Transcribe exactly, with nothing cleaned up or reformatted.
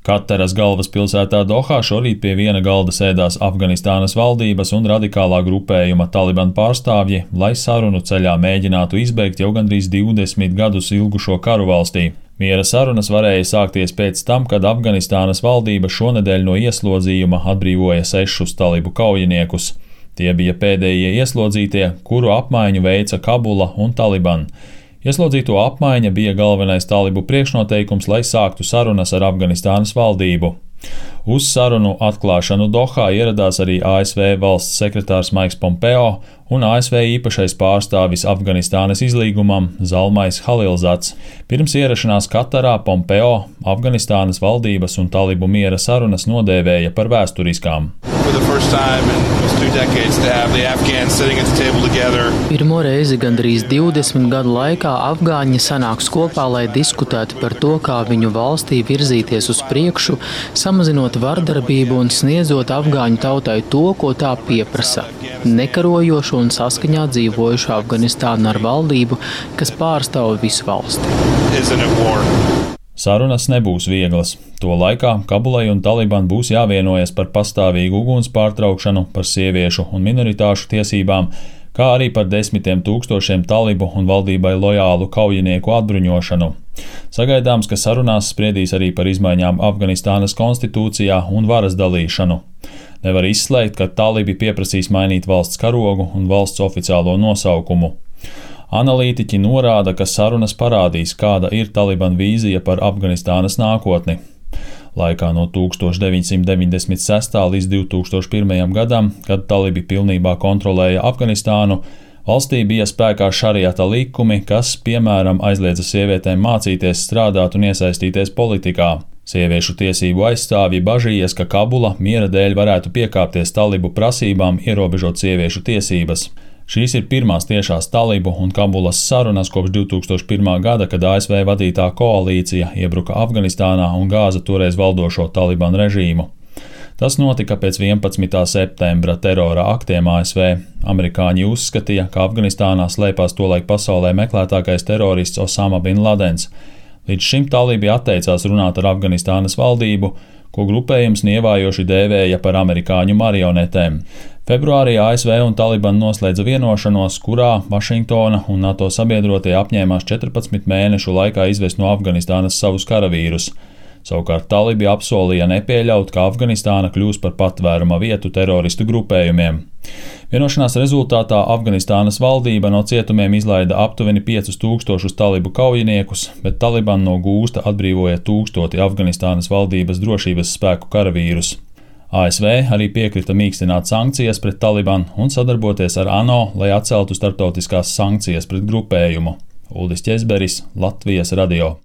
Kataras galvaspilsētā Dohā šorīt pie viena galda sēdās Afganistānas valdības un radikālā grupējuma Taliban pārstāvji, lai sarunu ceļā mēģinātu izbeigt jau gandrīz divdesmit gadus ilgušo karu valstī. Miera sarunas varēja sākties pēc tam, kad Afganistānas valdība šonedēļ no ieslodzījuma atbrīvoja sešus talibu kaujiniekus. Tie bija pēdējie ieslodzītie, kuru apmaiņu veica Kabula un Taliban. Ieslodzīto apmaiņa bija galvenais talibu priekšnoteikums, lai sāktu sarunas ar Afganistānas valdību. Uz sarunu atklāšanu Dohā ieradās arī A S V valsts sekretārs Maiks Pompeo un A S V īpašais pārstāvis Afganistānas izlīgumam Zalmais Halilzats. Pirms ierašanās Katarā Pompeo Afganistānas valdības un talibu miera sarunas nodēvēja par vēsturiskām. Pirmo reizi gandrīz divdesmit gadu laikā afgāņi sanāks kopā, lai diskutētu par to, kā viņu valstī virzīties uz priekšu, samazinot vardarbību un sniedzot afgāņu tautai to, ko tā pieprasa – nekarojošu un saskaņā dzīvojušu Afganistānu ar valdību, kas pārstāv visu valsti. Sarunas nebūs vieglas. To laikā Kabulai un Taliban būs jāvienojas par pastāvīgu uguns pārtraukšanu, par sieviešu un minoritāšu tiesībām, kā arī par desmitiem tūkstošiem talibu un valdībai lojālu kaujinieku atbruņošanu. Sagaidāms, ka sarunās spriedīs arī par izmaiņām Afganistānas konstitūcijā un varas dalīšanu. Nevar izslēgt, ka talibi pieprasīs mainīt valsts karogu un valsts oficiālo nosaukumu. Analītiķi norāda, ka sarunas parādīs, kāda ir Taliban vīzija par Afganistānas nākotni. Laikā no tūkstoš deviņsimt deviņdesmit sestā līdz divtūkstoš pirmajam gadam, kad talibi pilnībā kontrolēja Afganistānu, valstī bija spēkā šariata likumi, kas, piemēram, aizliedza sievietēm mācīties, strādāt un iesaistīties politikā. Sieviešu tiesību aizstāvji bažījies, ka Kabula miera dēļ varētu piekāpties talibu prasībām ierobežot sieviešu tiesības. Šīs ir pirmās tiešās talibu un Kabulas sarunas kopš divtūkstoš pirmā gada, kad A S V vadītā koalīcija iebruka Afganistānā un gāza toreiz valdošo Taliban režīmu. Tas notika pēc vienpadsmitā septembra terora aktiem A S V. Amerikāņi uzskatīja, ka Afganistānā slēpās tolaik pasaulē meklētākais terorists Osama bin Ladens. Līdz šim talibi atteicās runāt ar Afganistānas valdību, ko grupējums nievājoši dēvēja par amerikāņu marionetēm. Februārī A S V un Taliban noslēdza vienošanos, kurā Vašingtona un NATO sabiedrotie apņēmās četrpadsmit mēnešu laikā izvest no Afganistānas savus karavīrus. Savukārt talibi apsolīja nepieļaut, ka Afganistāna kļūs par patvēruma vietu teroristu grupējumiem. Vienošanās rezultātā Afganistānas valdība no cietumiem izlaida aptuveni piecus tūkstošus talibu kaujiniekus, bet Taliban no gūsta atbrīvoja tūkstoti Afganistānas valdības drošības spēku karavīrus. A S V arī piekrita mīkstināt sankcijas pret Taliban un sadarboties ar ANO, lai atceltu starptautiskās sankcijas pret grupējumu. Uldis Ķezberis, Latvijas radio.